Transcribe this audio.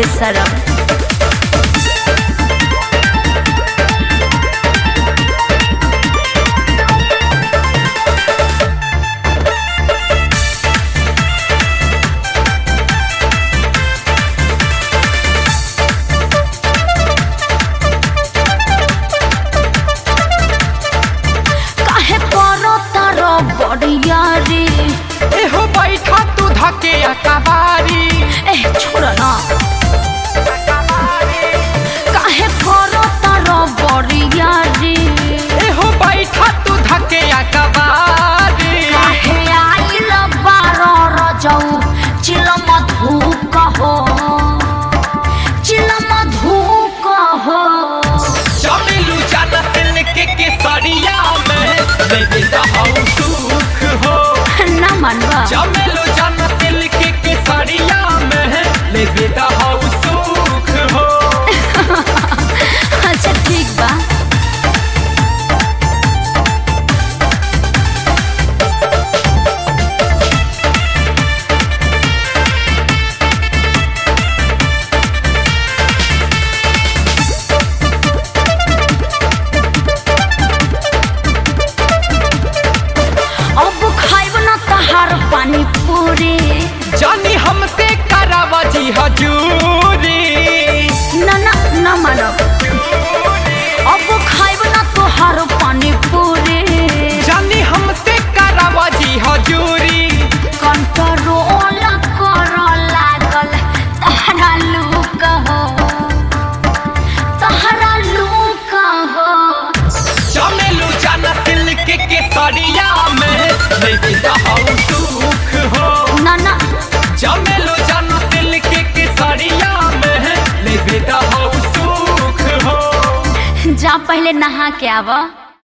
बेशरम। एहो बैठा तू धके अकबारी। छोड़ ना काहे करो तारो बरियारी। एहो बैठा तू धके अकबारी। काहे आइल बारो रजऊ चिलम धूक हो, चिलम धूक हो। चमेलू जाना दिल के केसरिया में लेके रहू सुख हो। ना मनवा चमेलू जाना दिल के केसरिया में लेके रहू सुख हो। अच्छा ठीक बा। पानी पूरी जानी हमसे करावा जी हजूरी। ना ना ना मानब अब खाइब ना तोहार पानी पूरी। जानी हमसे करावा जी हजूरी। कंट्रोल कर लागल तहरा लूक हो, तहरा लूक हो। चमेलू जाना दिल के केसरिया में लेके रहू सुख हो। ना ना चमेलू जाना दिल के केसरिया में लेके रहू सुख हो। जा पहले नहा के आवा।